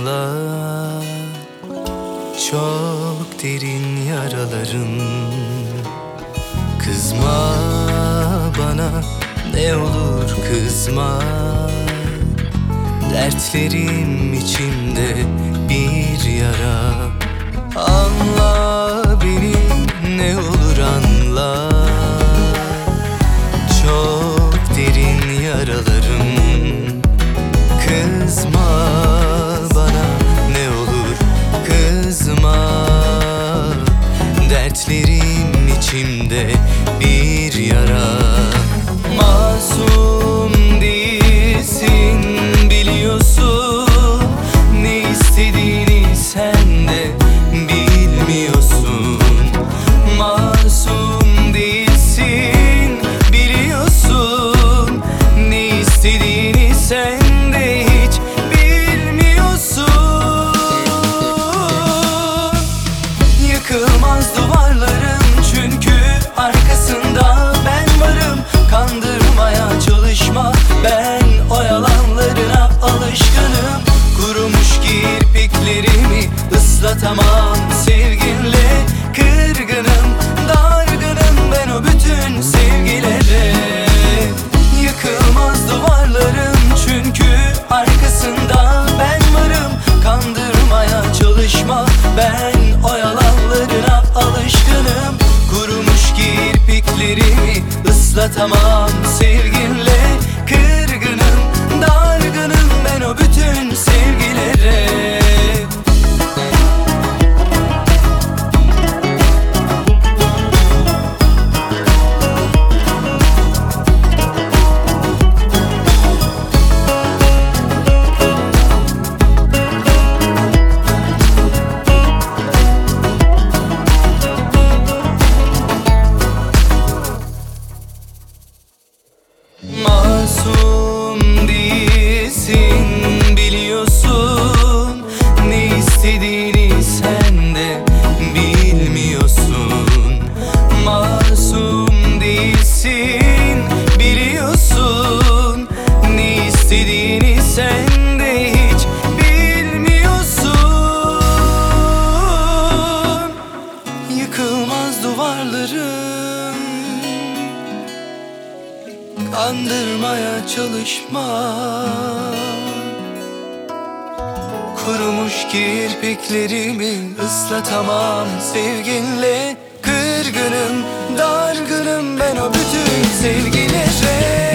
anla. Çok derin yaralarım. Kızma bana, ne olur kızma. Dertlerim içimde bir yara. Anla beni, ne olur anla. Çok derin yaralarım. Kızma bana, ne olur kızma. Dertlerim içimde bir yara. Masum değilsin, biliyorsun. Ne istediğini sen de bilmiyorsun. Masum değilsin, biliyorsun. Ne istediğini sen de hiç bilmiyorsun. Yıkılmaz duvarlarım, çünkü arkasında ben varım. Kandırmaya çalışma, ben o yalanlarına alışkınım. Kurumuş kirpiklerimi ıslatamam sevginle. Kırgınım, dargınım ben o bütün sevgilere. Yıkılmaz duvarlarım, çünkü arkasında ben varım. Kandırmaya çalışma, ben o yalanlarına alışkınım. Kurumuş kirpiklerimi ıslatamam sevginle. Kırgınım, dargınım ben o bütün sevgilere. Masum değilsin, biliyorsun. Ne istediğini sen de bilmiyorsun. Masum değilsin, biliyorsun. Ne istediğini sen de hiç bilmiyorsun. Yıkılmaz duvarlarım, kandırmaya çalışma. Kurumuş kirpiklerimi ıslatamam sevginle. Kırgınım, dargınım ben o bütün sevgilere.